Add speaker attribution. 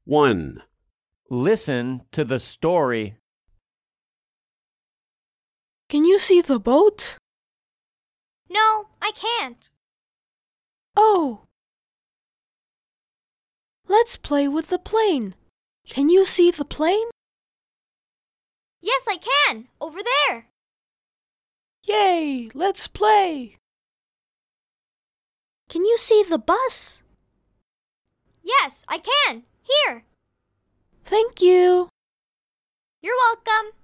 Speaker 1: 1.
Speaker 2: Listen to the story.
Speaker 3: Can you see the boat?
Speaker 4: No, I can't.
Speaker 3: Oh. Let's play with the plane. Can you see the plane?
Speaker 4: Yes, I can. Over there.
Speaker 3: Yay! Let's play!
Speaker 5: Can you see the bus?
Speaker 4: Yes, I can. Here.
Speaker 3: Thank you.
Speaker 4: You're welcome.